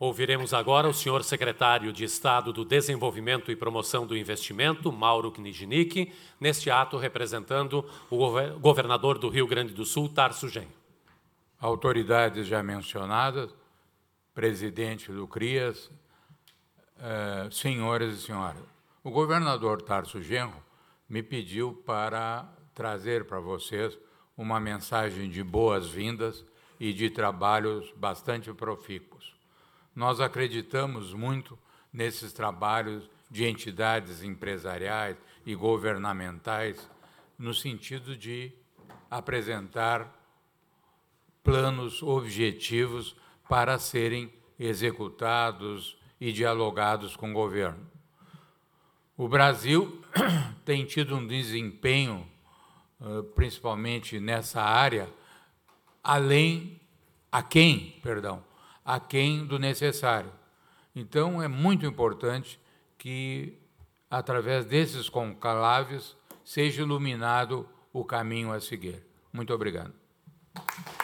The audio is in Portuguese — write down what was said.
Ouviremos agora o senhor secretário de Estado do Desenvolvimento e Promoção do Investimento, Mauro Kniznik, neste ato representando o governador do Rio Grande do Sul, Tarso Genro. Autoridades já mencionadas, presidente do CRIAS, senhoras e senhores, o governador Tarso Genro me pediu para trazer para vocês uma mensagem de boas-vindas e de trabalhos bastante profícuos. Nós acreditamos muito nesses trabalhos de entidades empresariais e governamentais no sentido de apresentar planos objetivos para serem executados e dialogados com o governo. O Brasil tem tido um desempenho, principalmente nessa área, aquém do necessário. Então, é muito importante que, através desses conclaves, seja iluminado o caminho a seguir. Muito obrigado.